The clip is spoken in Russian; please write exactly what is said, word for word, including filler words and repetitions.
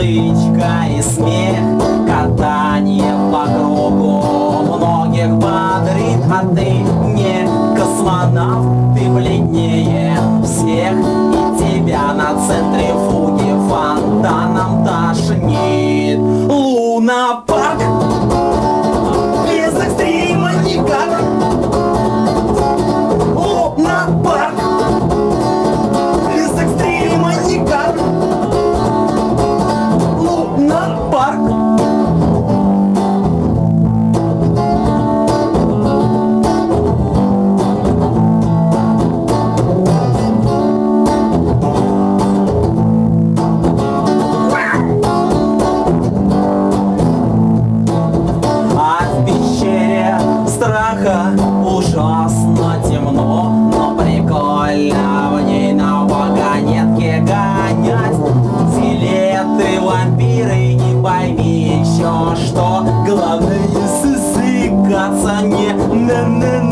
музычка и смех, катание по кругу многих бодрит, а ты не космонавт, ты бледнее всех, и тебя на центрифуге фонтаном тошнит. Лунапарк без экстрима никак. Лунапарк без экстрима никак. Лунапарк. Ужасно темно, но прикольно в ней на вагонетке гонять. Скелеты, вампиры, не пойми еще что. Главное сысыкаться не на на